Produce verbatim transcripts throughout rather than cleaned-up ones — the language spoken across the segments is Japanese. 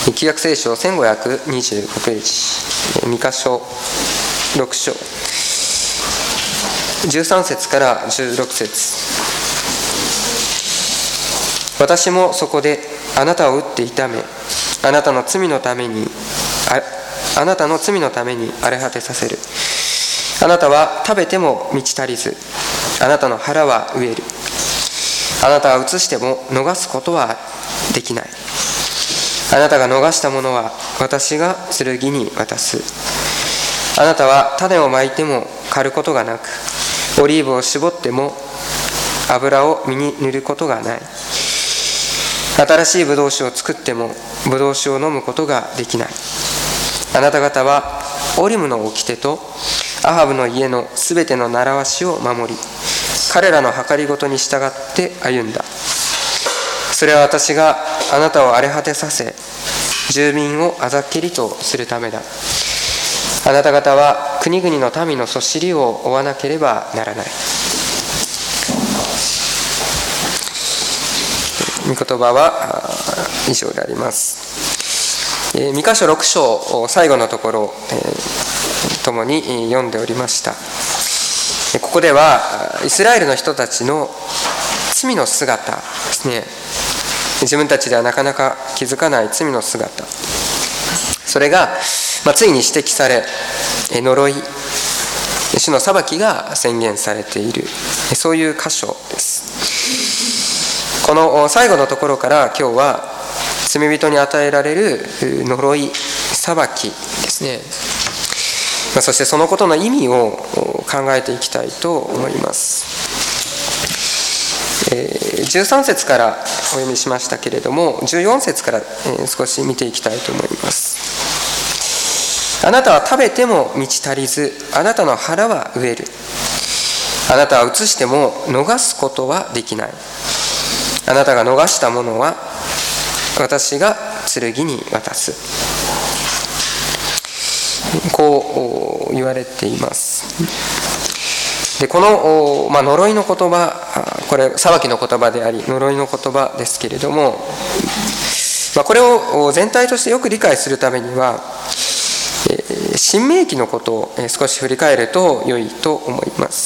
旧約聖書せんごひゃくにじゅうごページ、ミカ書ろく章じゅうさん節からじゅうろく節。私もそこであなたを打って痛め、あなたの罪のためにあ、あなたの罪のために荒れ果てさせる。あなたは食べても満ち足りず、あなたの腹は飢える。あなたは移しても逃すことはできない。あなたが逃したものは私が剣に渡す。あなたは種をまいても刈ることがなく、オリーブを絞っても油を身に塗ることがない。新しいブドウ酒を作ってもブドウ酒を飲むことができない。あなた方はオリムの掟とアハブの家のすべての習わしを守り、彼らの計りごとに従って歩んだ。それは私があなたを荒れ果てさせ、住民をあざっけりとするためだ。あなた方は国々の民のそしりを追わなければならない。御言葉は以上であります。ミカ書ろく章最後のところともに読んでおりました。ここではイスラエルの人たちの罪の姿ですね。自分たちではなかなか気づかない罪の姿、それが、まあ、ついに指摘され、呪い、主の裁きが宣言されている、そういう箇所です。この最後のところから今日は罪人に与えられる呪い、裁きですね。まあ、そしてそのことの意味を考えていきたいと思います。じゅうさん節からお読みしましたけれども、じゅうよん節から少し見ていきたいと思います。あなたは食べても満ち足りず、あなたの腹は飢える。あなたは移しても逃すことはできない。あなたが逃したものは私が剣に渡す。こう言われています。でこの、まあ、呪いの言葉、これ裁きの言葉であり呪いの言葉ですけれども、まあ、これを全体としてよく理解するためには、えー、新明記のことを少し振り返ると良いと思います。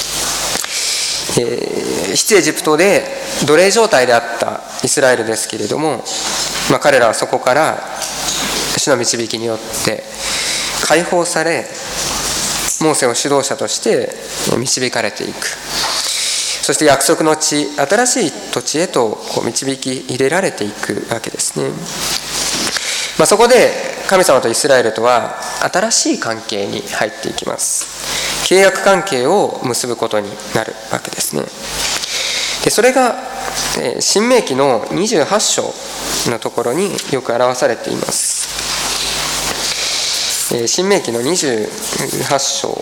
えー、出エジプトで奴隷状態であったイスラエルですけれども、まあ、彼らはそこから主の導きによって解放され、モーセを指導者として導かれていく。そして約束の地、新しい土地へとこう導き入れられていくわけですね。まあ、そこで神様とイスラエルとは新しい関係に入っていきます。契約関係を結ぶことになるわけですね。でそれが新明記のにじゅうはち章のところによく表されています。新明記のにじゅうはち章、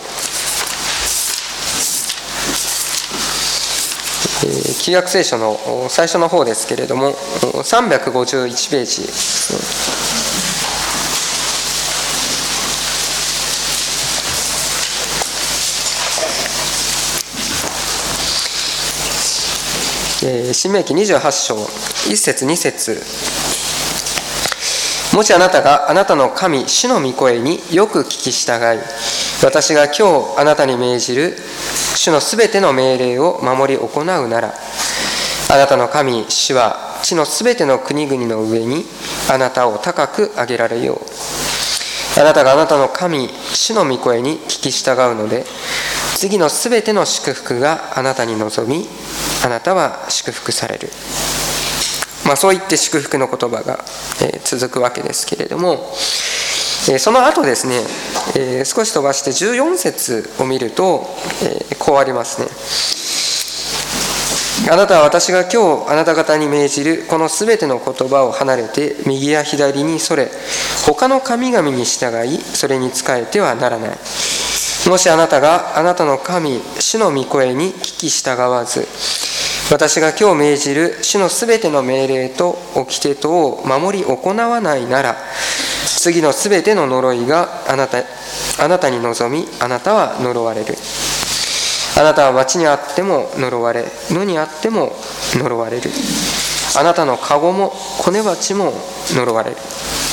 旧約聖書の最初の方ですけれども、さんびゃくごじゅういちページですね。新明記にじゅうはち章いち節に節。もしあなたがあなたの神主の御声によく聞き従い、私が今日あなたに命じる主のすべての命令を守り行うなら、あなたの神主は地のすべての国々の上にあなたを高く上げられよう。あなたがあなたの神主の御声に聞き従うので、次のすべての祝福があなたに臨み、あなたは祝福される。まあ、そう言って祝福の言葉が、えー、続くわけですけれども、えー、その後ですね、えー、少し飛ばしてじゅうよん節を見ると、えー、こうありますね。あなたは私が今日あなた方に命じるこのすべての言葉を離れて右や左にそれ、他の神々に従いそれに仕えてはならない。もしあなたがあなたの神主の御声に聞き従わず、私が今日命じる主のすべての命令と掟とを守り行わないなら、次のすべての呪いがあなた、あなたに臨み、あなたは呪われる。あなたは町にあっても呪われ、野にあっても呪われる。あなたの籠も子ネバチも呪われる、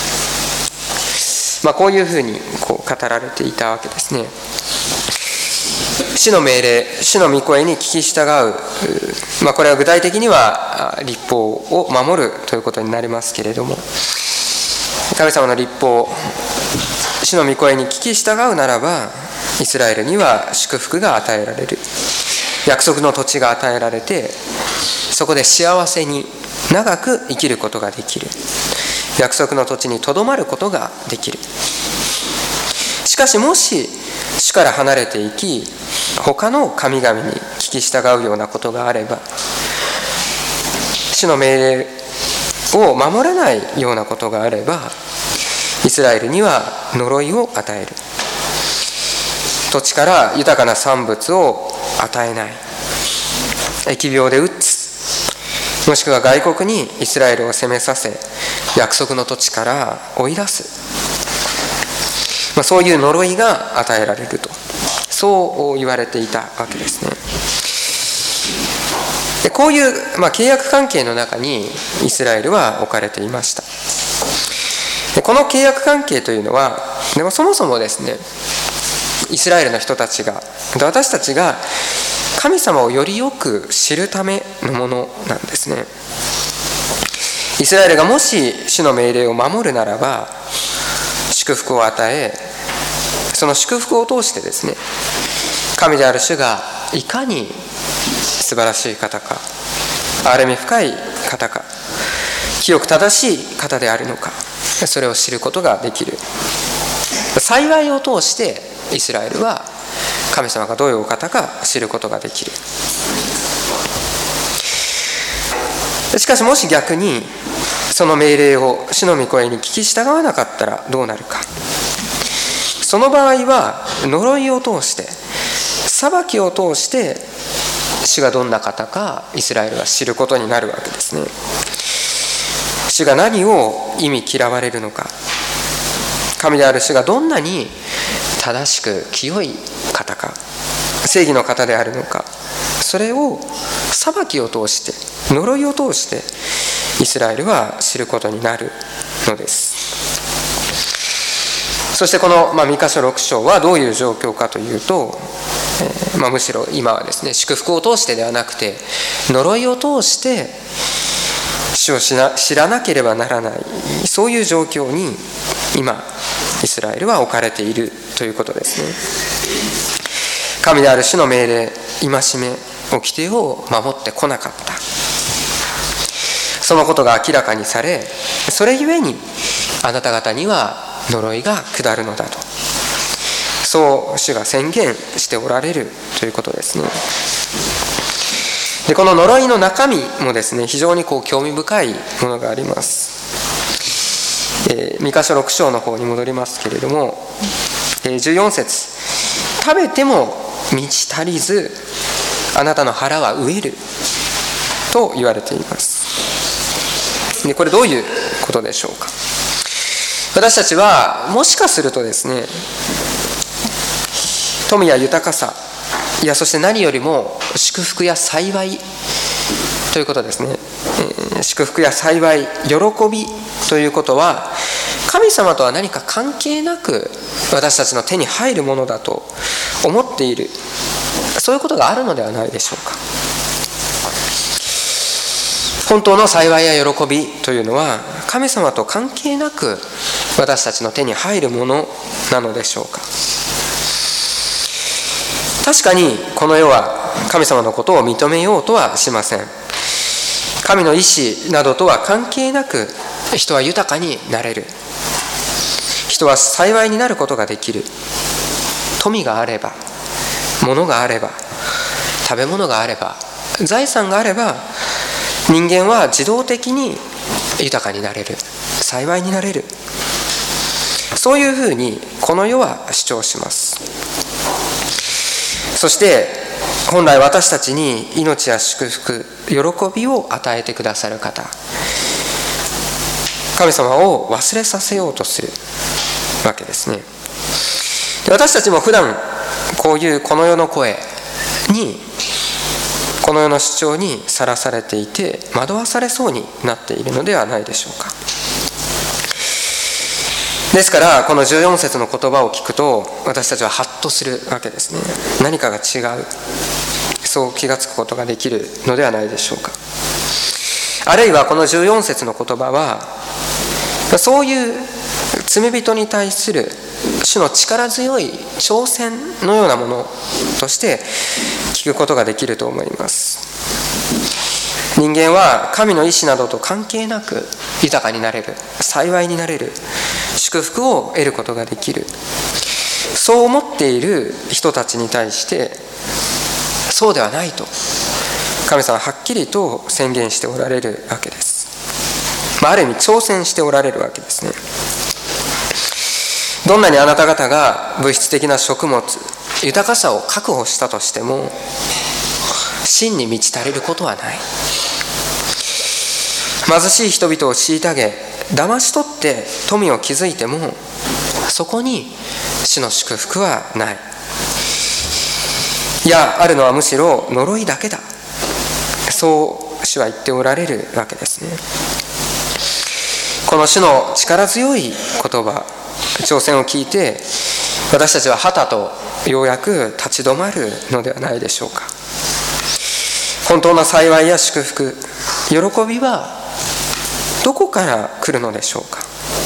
まあ、こういうふうにこう語られていたわけですね。主の命令、主の御声に聞き従う、まあ、これは具体的には律法を守るということになりますけれども、神様の律法、主の御声に聞き従うならば、イスラエルには祝福が与えられる、約束の土地が与えられて、そこで幸せに長く生きることができる、約束の土地にとどまることができる。しかしもし主から離れていき、他の神々に聞き従うようなことがあれば、主の命令を守らないようなことがあれば、イスラエルには呪いを与える、土地から豊かな産物を与えない、疫病で打つ、もしくは外国にイスラエルを攻めさせ、約束の土地から追い出す、まあ、そういう呪いが与えられると、そう言われていたわけですね。でこういう、まあ、契約関係の中にイスラエルは置かれていました。でこの契約関係というのは、でもそもそもですね、イスラエルの人たちが、私たちが神様をよりよく知るためのものなんですね。イスラエルがもし主の命令を守るならば、祝福を与え、その祝福を通してですね、神である主がいかに素晴らしい方か、憐れみ深い方か、清く正しい方であるのか、それを知ることができる。幸いを通してイスラエルは神様がどういうお方か知ることができる。しかしもし逆にその命令を主の御声に聞き従わなかったらどうなるか。その場合は呪いを通して、裁きを通して主がどんな方かイスラエルは知ることになるわけですね。主が何を忌み嫌われるのか、神である主がどんなに正しく清い方か、正義の方であるのか、それを裁きを通して、呪いを通してイスラエルは知ることになるのです。そしてこの、まあ、ミカ書ろく章はどういう状況かというと、えーまあ、むしろ今はですね、祝福を通してではなくて呪いを通して主を知ら、知らなければならない、そういう状況に今イスラエルは置かれているということですね。神である主の命令、戒め、掟を守ってこなかった、そのことが明らかにされ、それゆえにあなた方には呪いが下るのだと、そう主が宣言しておられるということですね。でこの呪いの中身もですね、非常にこう興味深いものがあります。えー、ミカ書ろく章の方に戻りますけれども、えー、じゅうよん節、食べても満ち足りずあなたの腹は飢えると言われています。でこれどういうことでしょうか。私たちはもしかするとですね、富や豊かさ、いやそして何よりも祝福や幸いということですね、えー、祝福や幸い、喜びということは神様とは何か関係なく私たちの手に入るものだと思っている、そういうことがあるのではないでしょうか。本当の幸いや喜びというのは神様と関係なく私たちの手に入るものなのでしょうか。確かにこの世は神様のことを認めようとはしません。神の意志などとは関係なく人は豊かになれる、人は幸いになることができる。富があれば、物があれば、食べ物があれば、財産があれば、人間は自動的に豊かになれる、幸いになれる、そういうふうにこの世は主張します。そして本来私たちに命や祝福、喜びを与えてくださる方、神様を忘れさせようとするわけですね。で私たちも普段こういうこの世の声に、この世の主張にさらされていて惑わされそうになっているのではないでしょうか。 ですからこのじゅうよん節の言葉を聞くと私たちはハッとするわけですね。何かが違う、そう気がつくことができるのではないでしょうか。あるいはこのじゅうよん節の言葉はそういう罪人に対する主の力強い挑戦のようなものとして聞くことができると思います。人間は神の意志などと関係なく豊かになれる、幸いになれる、祝福を得ることができる、そう思っている人たちに対してそうではないと神様ははっきりと宣言しておられるわけです。まあ、ある意味挑戦しておられるわけですね。どんなにあなた方が物質的な食物、豊かさを確保したとしても真に満ち足りることはない。貧しい人々を虐げ騙し取って富を築いてもそこに主の祝福はない。いや、あるのはむしろ呪いだけだ、そう主は言っておられるわけですね。この主の力強い言葉、挑戦を聞いて私たちははたとようやく立ち止まるのではないでしょうか。本当の幸いや祝福、喜びはどこから来るのでしょうか。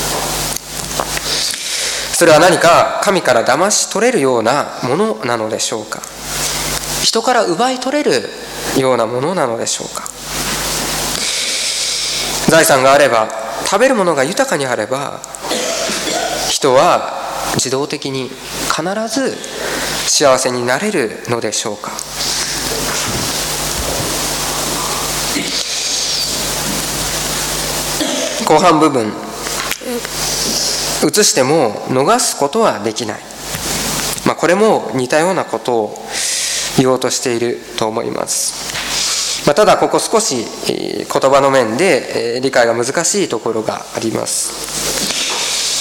それは何か神から騙し取れるようなものなのでしょうか。人から奪い取れるようなものなのでしょうか。財産があれば、食べるものが豊かにあれば、人は自動的に必ず幸せになれるのでしょうか。後半部分、移しても逃すことはできない。まあ、これも似たようなことを言おうとしていると思います。まあ、ただここ少し言葉の面で理解が難しいところがあります。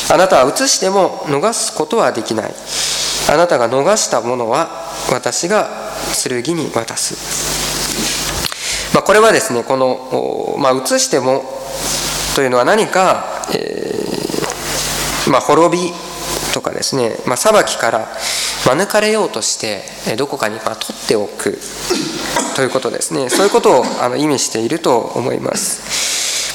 あなたは移しても逃すことはできない。あなたが逃したものは私が剣に渡す。まあ、これはですね、この、まあ、移してもというのは何か、えーまあ、滅びとかですね、まあ、裁きから免れようとしてどこかにまあ取っておくということですね。そういうことをあの意味していると思います。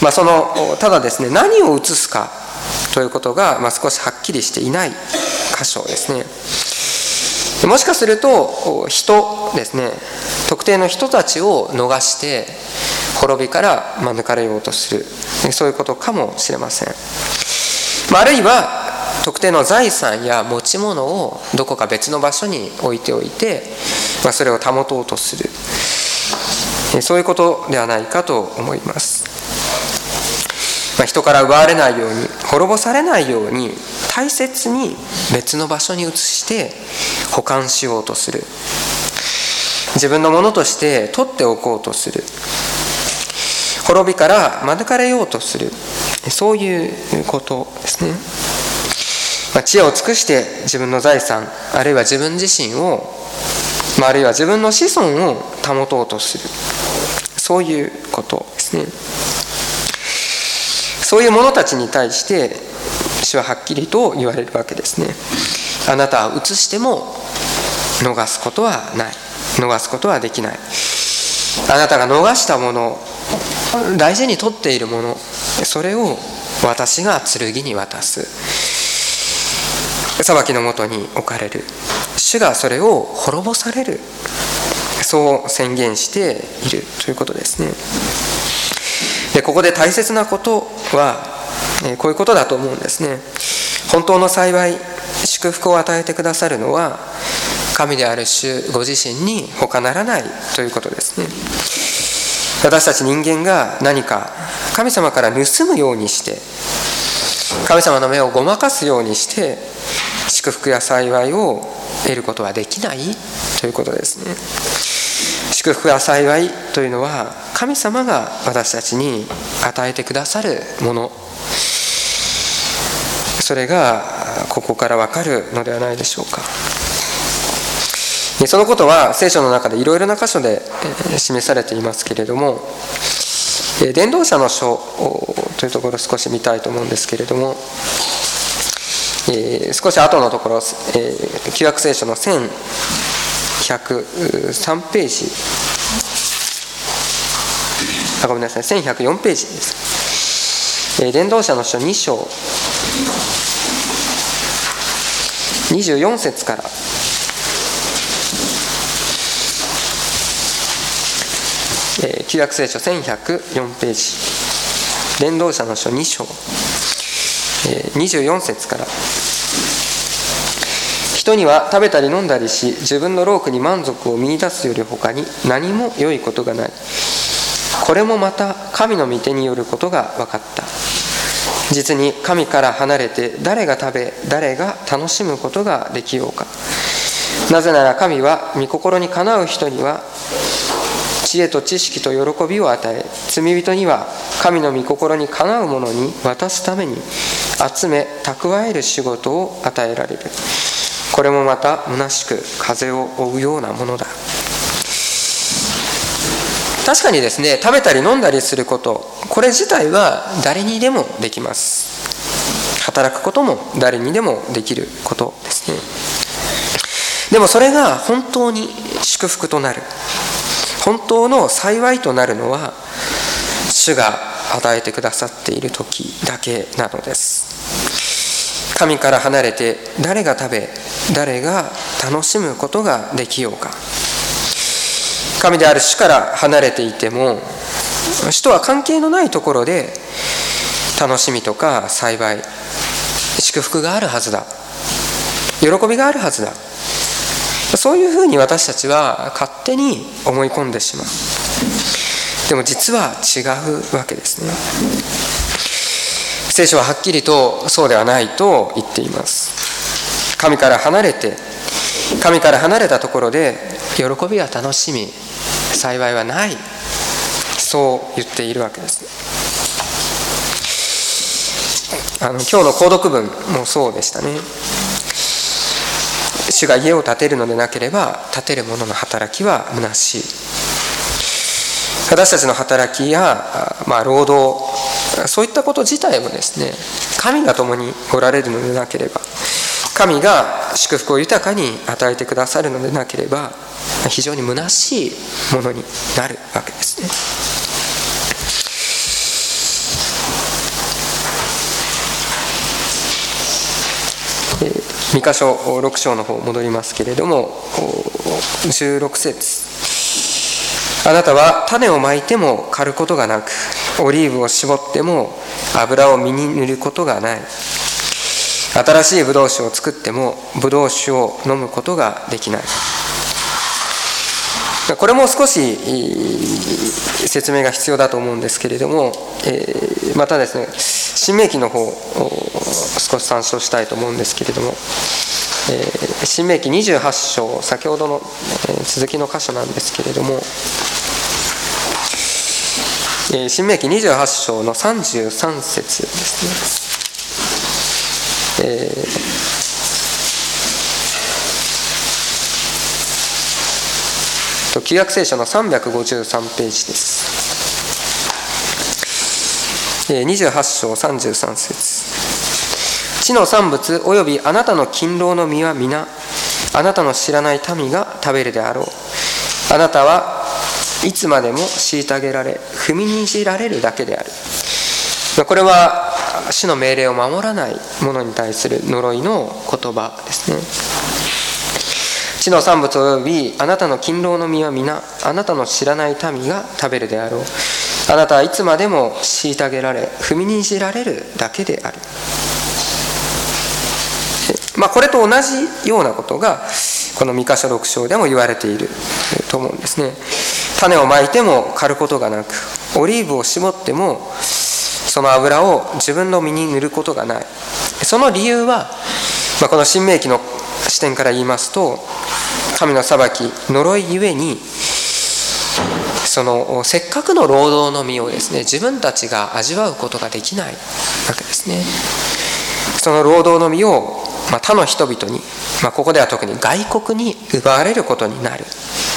まあ、そのただですね、何を移すかということが、まあ、少しはっきりしていない箇所ですね。もしかすると人ですね、特定の人たちを逃して滅びから免れようとする、そういうことかもしれません。あるいは特定の財産や持ち物をどこか別の場所に置いておいて、まあ、それを保とうとする、そういうことではないかと思います。まあ、人から奪われないように、滅ぼされないように大切に別の場所に移して保管しようとする、自分のものとして取っておこうとする、滅びから免れようとする、そういうことですね。まあ、知恵を尽くして自分の財産、あるいは自分自身を、まあ、あるいは自分の子孫を保とうとする、そういうことですね。そういう者たちに対して主ははっきりと言われるわけですね。あなたは移しても逃すことはない、逃すことはできない。あなたが逃したもの、大事に取っているもの、それを私が剣に渡す。裁きのもとに置かれる。主がそれを滅ぼされる。そう宣言しているということですね。で、ここで大切なことは、こういうことだと思うんですね。本当の幸い、祝福を与えてくださるのは、神である主ご自身に他ならないということですね。私たち人間が何か神様から盗むようにして、神様の目をごまかすようにして祝福や幸いを得ることはできないということですね。祝福や幸いというのは神様が私たちに与えてくださるもの、それがここからわかるのではないでしょうか。そのことは聖書の中でいろいろな箇所で示されていますけれども、伝道者の書というところを少し見たいと思うんですけれども、 えー、少し後のところ、えー、旧約聖書のせんひゃくさんページ、あ、ごめんなさい、せんひゃくよんページです。えー、伝道者の書に章にじゅうよん節から、えー、旧約聖書せんひゃくよんページ、伝道者の書に章、えー、にじゅうよん節から。人には食べたり飲んだりし、自分の労苦に満足を見出すより他に何も良いことがない。これもまた神の御手によることが分かった。実に神から離れて誰が食べ誰が楽しむことができようか。なぜなら神は御心にかなう人には知恵と知識と喜びを与え、罪人には神の御心にかなうものに渡すために集め蓄える仕事を与えられる。これもまた虚しく風を追うようなものだ。確かにですね、食べたり飲んだりすること、これ自体は誰にでもできます。働くことも誰にでもできることですね。でもそれが本当に祝福となる、本当の幸いとなるのは、主が与えてくださっている時だけなのです。神から離れて誰が食べ誰が楽しむことができようか。神である主から離れていても、主とは関係のないところで楽しみとか幸い、祝福があるはずだ、喜びがあるはずだ、そういうふうに私たちは勝手に思い込んでしまう。でも実は違うわけですね。聖書ははっきりとそうではないと言っています。神から離れて、神から離れたところで喜びや楽しみ、幸いはない、そう言っているわけです。あの今日の購読文もそうでしたね。主が家を建てるのでなければ建てる者の働きは虚しい。私たちの働きや、まあ、労働、そういったこと自体もですね、神が共におられるのでなければ、神が祝福を豊かに与えてくださるのでなければ、非常に虚しいものになるわけですね。ミカ書ろく章の方戻りますけれども、じゅうろく節、あなたは種をまいても刈ることがなく、オリーブを絞っても油を実に塗ることがない。新しいブドウ酒を作ってもブドウ酒を飲むことができない。これも少し説明が必要だと思うんですけれども、えー、またですね、新明記の方を少し参照したいと思うんですけれども、えー、新明記にじゅうはち章、先ほどの、えー、続きの箇所なんですけれども、えー、新明記にじゅうはち章のさんじゅうさん節ですね。えー、旧約聖書のさんびゃくごじゅうさんページです。にじゅうはち章さんじゅうさん節、地の産物およびあなたの勤労の実は皆あなたの知らない民が食べるであろう。あなたはいつまでも虐げられ踏みにじられるだけである。これは主の命令を守らない者に対する呪いの言葉ですね。地の産物およびあなたの勤労の実は皆あなたの知らない民が食べるであろう。あなたはいつまでも虐げられ踏みにじられるだけである。まあ、これと同じようなことがこのミカ書ろく章でも言われていると思うんですね。種をまいても刈ることがなく、オリーブを絞ってもその油を自分の身に塗ることがない。その理由は、まあ、この新明記の視点から言いますと、神の裁き、呪いゆえにそのせっかくの労働の実をですね、自分たちが味わうことができないわけですね。その労働の実を、まあ、他の人々に、まあ、ここでは特に外国に奪われることになる、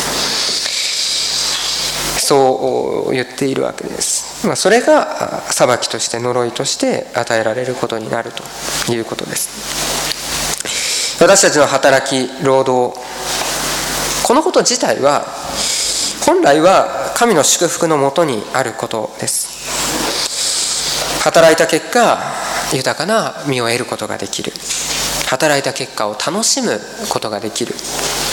そう言っているわけです。まあ、それが裁きとして呪いとして与えられることになるということです。私たちの働き、労働、このこと自体は本来は神の祝福のもとにあることです。働いた結果、豊かな実を得ることができる。働いた結果を楽しむことができる。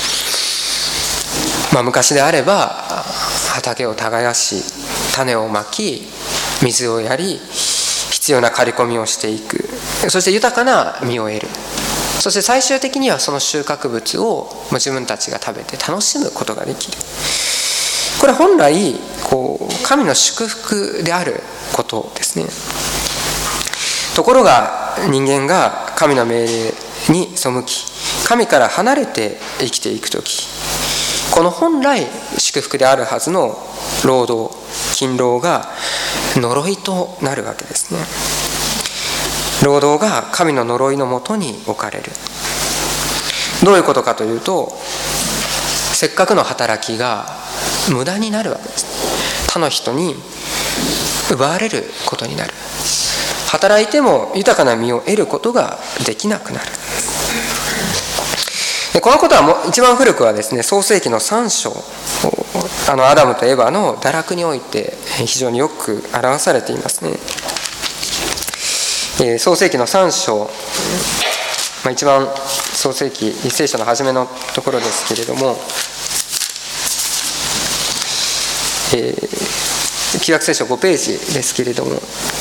まあ、昔であれば畑を耕し、種をまき、水をやり、必要な刈り込みをしていく。そして豊かな実を得る。そして最終的にはその収穫物を自分たちが食べて楽しむことができる。これ本来こう神の祝福であることですね。ところが人間が神の命令に背き、神から離れて生きていくとき、この本来祝福であるはずの労働、勤労が呪いとなるわけですね。労働が神の呪いのもとに置かれる。どういうことかというと、せっかくの働きが無駄になるわけです。他の人に奪われることになる。働いても豊かな実を得ることができなくなる。でこのことはもう一番古くはですね、創世記のさん章、あのアダムとエバの堕落において非常によく表されていますね。えー、創世記のさん章、まあ、一番創世記聖書の初めのところですけれども、えー、旧約聖書ごページですけれども、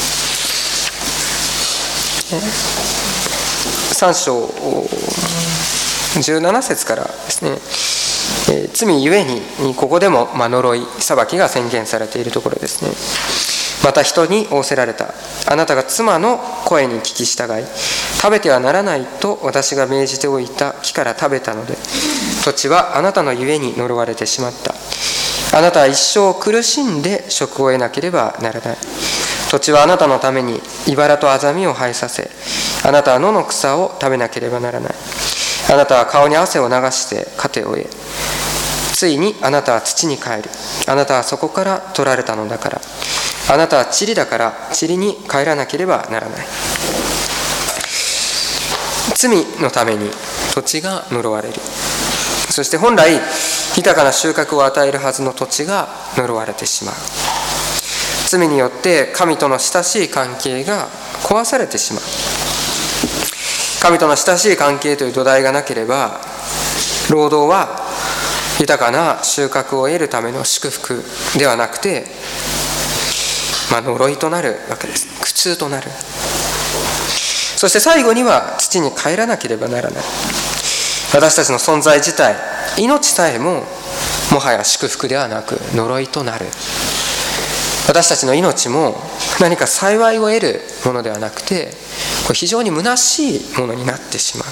さん章じゅうなな節からですね、えー、罪ゆえにここでも、まあ、呪い裁きが宣言されているところですね。また人に仰せられた。あなたが妻の声に聞き従い、食べてはならないと私が命じておいた木から食べたので、土地はあなたのゆえに呪われてしまった。あなたは一生苦しんで職を得なければならない。土地はあなたのために茨とアザミを生えさせ、あなたは野の草を食べなければならない。あなたは顔に汗を流して糧を得、ついにあなたは土に帰る。あなたはそこから取られたのだから。あなたは塵だから塵に帰らなければならない。罪のために土地が呪われる。そして本来豊かな収穫を与えるはずの土地が呪われてしまう。罪によって神との親しい関係が壊されてしまう。神との親しい関係という土台がなければ、労働は豊かな収穫を得るための祝福ではなくて、まあ、呪いとなるわけです。苦痛となる。そして最後には土に帰らなければならない。私たちの存在自体、命さえももはや祝福ではなく呪いとなる。私たちの命も何か幸いを得るものではなくて、これ非常に虚しいものになってしまう。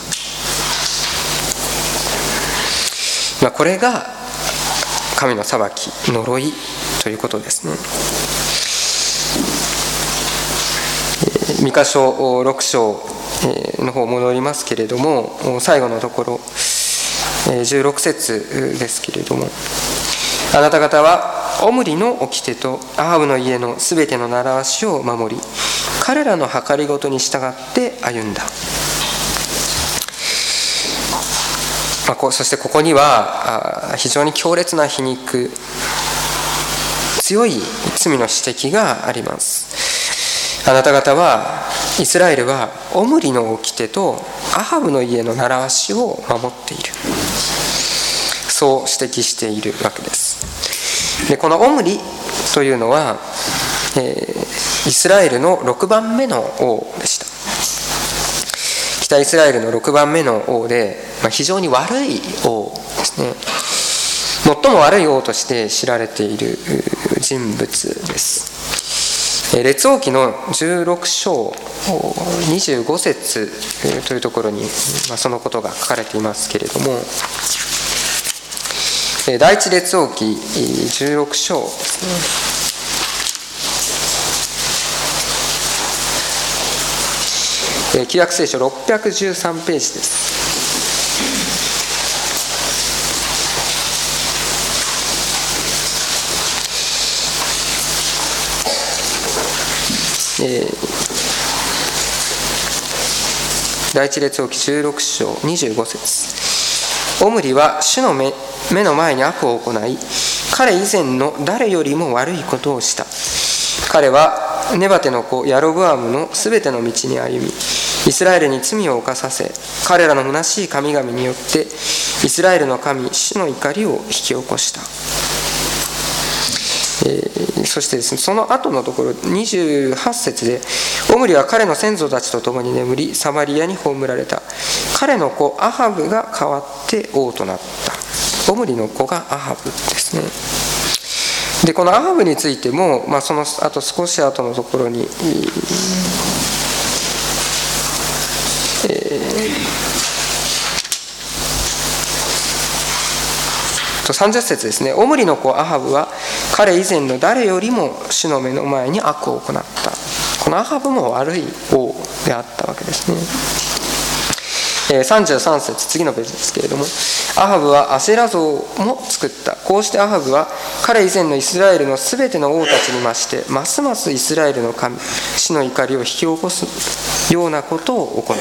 まあ、これが神の裁き、呪いということですね。ミカ書ろく章の方戻りますけれども、最後のところじゅうろく節ですけれども、あなた方はオムリの掟とアハブの家のすべての習わしを守り、彼らの計りごとに従って歩んだ。まあ、そしてここには非常に強烈な皮肉、強い罪の指摘があります。あなた方は、イスラエルはオムリの掟とアハブの家の習わしを守っている。そう指摘しているわけです。で、このオムリというのは、えー、イスラエルのろくばんめの王でした。北イスラエルのろくばんめの王で、まあ、非常に悪い王ですね。最も悪い王として知られている人物です。列王記のじゅうろく章にじゅうご節というところに、まあ、そのことが書かれていますけれども、第一列王記じゅうろく章ですね。旧約聖書ろっぴゃくじゅうさんページです。えー、 第一列王記じゅうろく章にじゅうご節。オムリは主の 目, 目の前に悪を行い、彼以前の誰よりも悪いことをした。彼はネバテの子ヤロブアムのすべての道に歩み、イスラエルに罪を犯させ、彼らの虚しい神々によってイスラエルの神主の怒りを引き起こした。えー、そしてですね、その後のところにじゅうはち節で、オムリは彼の先祖たちと共に眠り、サマリアに葬られた。彼の子アハブが代わって王となった。オムリの子がアハブですね。でこのアハブについても、まあ、そのあと少し後のところに、えー、さんじゅっ節ですね。オムリの子アハブは彼以前の誰よりも主の目の前に悪を行った。このアハブも悪い王であったわけですね。さんじゅうさん節、次のページですけれども、アハブはアシェラ像も作った。こうしてアハブは彼以前のイスラエルのすべての王たちに増して、ますますイスラエルの神主の怒りを引き起こすようなことを行った。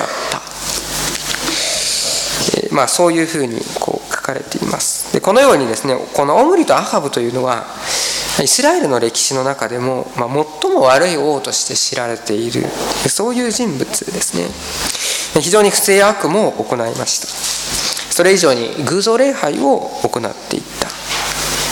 えーまあ、そういうふうにこう書かれています。でこのようにですね、このオムリとアハブというのはイスラエルの歴史の中でも、まあ、最も悪い王として知られている、そういう人物ですね。非常に不正悪も行いました。それ以上に偶像礼拝を行っていった、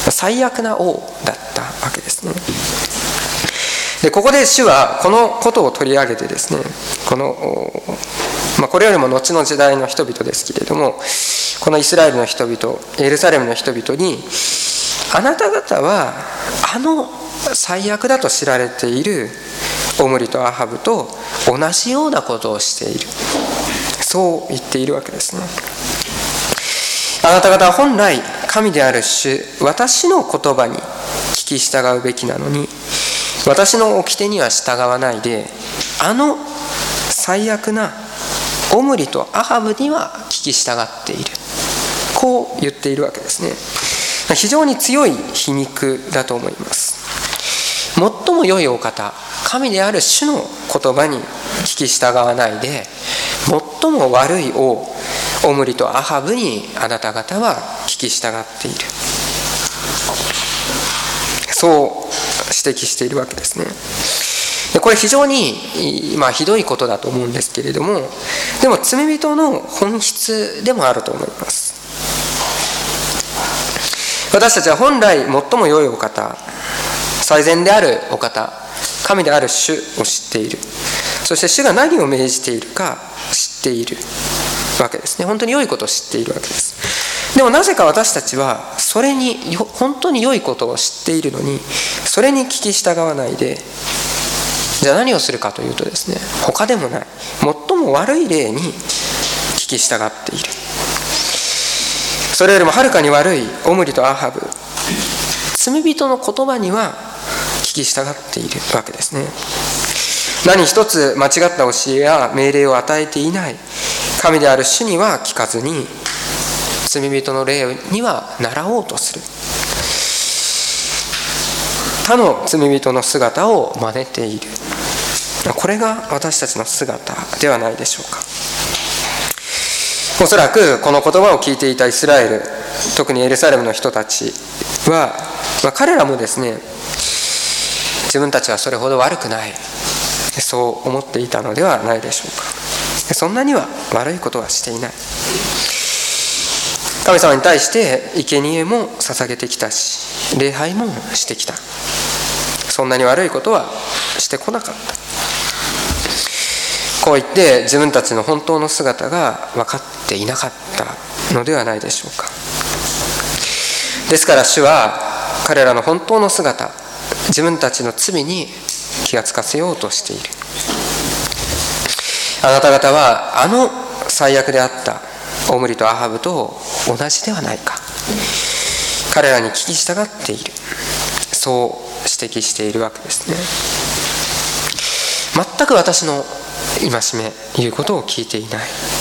最悪な王だったわけですね。でここで主はこのことを取り上げてですね、この、まあ、これよりも後の時代の人々ですけれども、このイスラエルの人々、エルサレムの人々に、あなた方はあの最悪だと知られているオムリとアハブと同じようなことをしている、そう言っているわけですね。あなた方は本来神である主、私の言葉に聞き従うべきなのに、私の掟には従わないで、あの最悪なオムリとアハブには聞き従っている、こう言っているわけですね。非常に強い皮肉だと思います。最も良いお方、神である主の言葉に聞き従わないで、最も悪い王オムリとアハブにあなた方は聞き従っている、そう指摘しているわけですね。でこれ非常に、まあ、ひどいことだと思うんですけれども、でも罪人の本質でもあると思います。私たちは本来最も良いお方、最善であるお方、神である主を知っている。そして主が何を命じているか知っているわけですね。本当に良いことを知っているわけです。でもなぜか私たちはそれに本当に良いことを知っているのに、それに聞き従わないで、じゃあ何をするかというとですね、他でもない最も悪い例に聞き従っている。それよりもはるかに悪いオムリとアハブ、罪人の言葉には聞き従っているわけですね。何一つ間違った教えや命令を与えていない神である主には聞かずに、罪人の霊には倣おうとする、他の罪人の姿を真似ている。これが私たちの姿ではないでしょうか。おそらくこの言葉を聞いていたイスラエル、特にエルサレムの人たちは、まあ、彼らもですね、自分たちはそれほど悪くない、そう思っていたのではないでしょうか。そんなには悪いことはしていない。神様に対して生贄も捧げてきたし、礼拝もしてきた。そんなに悪いことはしてこなかった。こう言って自分たちの本当の姿が分かっていなかったのではないでしょうか。ですから主は彼らの本当の姿、自分たちの罪に気がつかせようとしている。あなた方はあの最悪であったオムリとアハブと同じではないか。彼らに聞き従っている、そう指摘しているわけですね。全く私の戒め、言うことを聞いていない。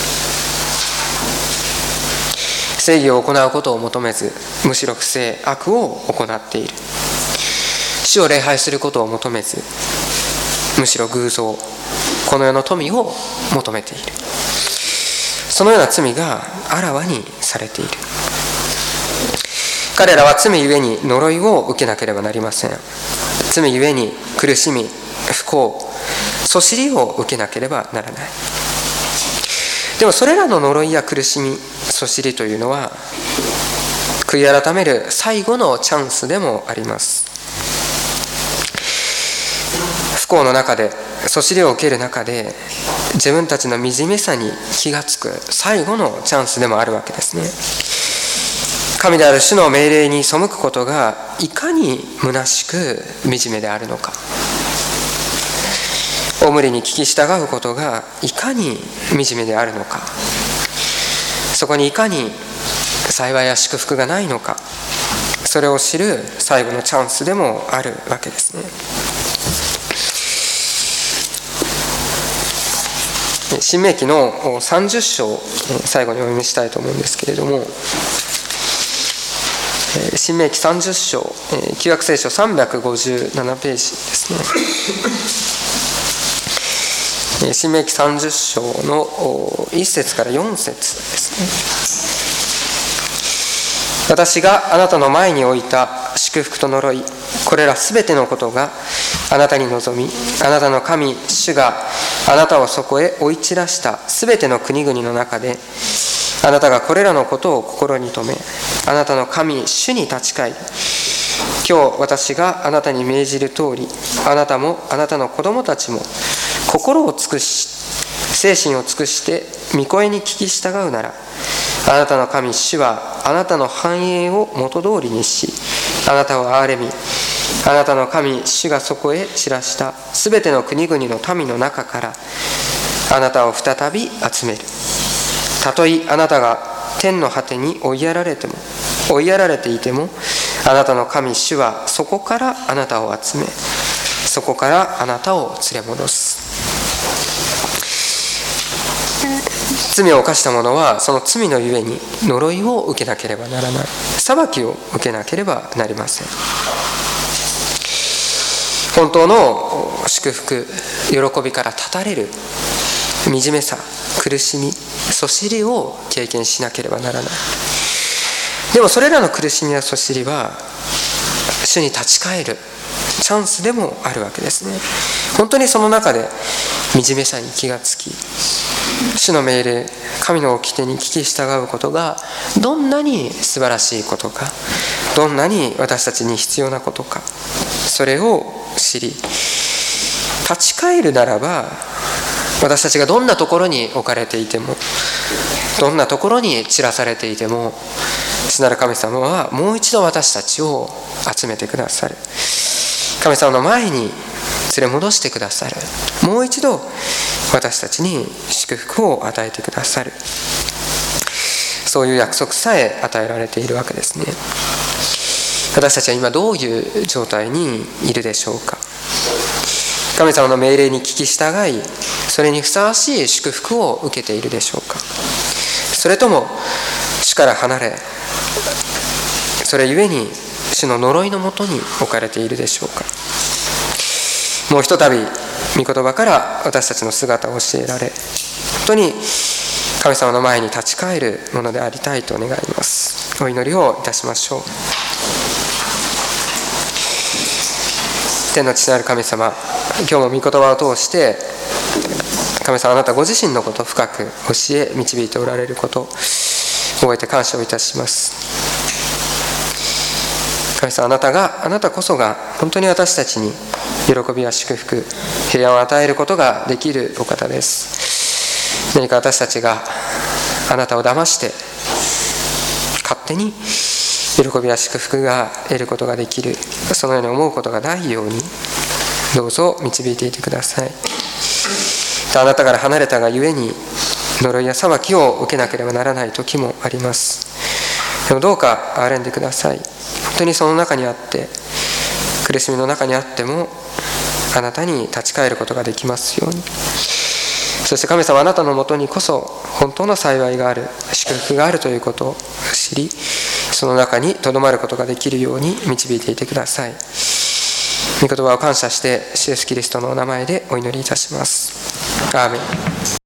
正義を行うことを求めず、むしろ不正、悪を行っている。主を礼拝することを求めず、むしろ偶像、この世の富を求めている。 そのような罪があらわにされている。彼らは罪ゆえに呪いを受けなければなりません。罪ゆえに苦しみ、不幸、そしりを受けなければならない。でもそれらの呪いや苦しみ、そしりというのは悔い改める最後のチャンスでもあります。不幸の中で、そしりを受ける中で、自分たちの惨めさに気がつく最後のチャンスでもあるわけですね。神である主の命令に背くことがいかに虚しく惨めであるのか、大無理に聞き従うことがいかに惨めであるのか、そこにいかに幸いや祝福がないのか、それを知る最後のチャンスでもあるわけですね。申命記のさんじゅっ章、最後にお読みしたいと思うんですけれども、申命記さんじゅっ章、旧約聖書さんびゃくごじゅうななページですね。申命記さんじゅっ章のいっ節からよん節ですね。私があなたの前に置いた祝福と呪い、これらすべてのことがあなたに望み、あなたの神主があなたをそこへ追い散らしたすべての国々の中で、あなたがこれらのことを心に留め、あなたの神主に立ち返り、今日私があなたに命じる通り、あなたもあなたの子供たちも心を尽くし、精神を尽くして御声に聞き従うなら、あなたの神主はあなたの繁栄を元通りにし、あなたを憐れみ、あなたの神主がそこへ散らしたすべての国々の民の中からあなたを再び集める。たとえあなたが天の果てに追いやられても追いやられていても、あなたの神主はそこからあなたを集め、そこからあなたを連れ戻す。罪を犯した者はその罪のゆえに呪いを受けなければならない、裁きを受けなければなりません。本当の祝福、喜びから断たれる惨めさ、苦しみ、そしりを経験しなければならない。でもそれらの苦しみやそしりは主に立ち返るチャンスでもあるわけですね。本当にその中で惨めさに気がつき、主の命令、神の掟に聞き従うことがどんなに素晴らしいことか、どんなに私たちに必要なことか、それを知り立ち返るならば、私たちがどんなところに置かれていても、どんなところに散らされていても、主なる神様はもう一度私たちを集めてくださる。神様の前に連れ戻してくださる。もう一度私たちに祝福を与えてくださる。そういう約束さえ与えられているわけですね。私たちは今どういう状態にいるでしょうか。神様の命令に聞き従い、それにふさわしい祝福を受けているでしょうか。それとも主から離れ、それゆえに主の呪いのもとに置かれているでしょうか。もうひとたび御言葉から私たちの姿を教えられ、本当に神様の前に立ち返るものでありたいと願います。お祈りをいたしましょう。天の父なる神様、今日も御言葉を通して神様、あなたご自身のことを深く教え導いておられることを覚えて感謝をいたします。神様、あなたがあなたこそが本当に私たちに喜びや祝福、平安を与えることができるお方です。何か私たちがあなたを騙して勝手に喜びや祝福が得ることができる、そのように思うことがないようにどうぞ導いていてください。あなたから離れたがゆえに呪いや裁きを受けなければならない時もあります。でもどうか憐れんでください。本当にその中にあって、苦しみの中にあってもあなたに立ち返ることができますように。そして神様、あなたのもとにこそ本当の幸いがある、祝福があるということを知り、その中にとどまることができるように導いていてください。御言葉を感謝して、主イエスキリストのお名前でお祈りいたします。アーメン。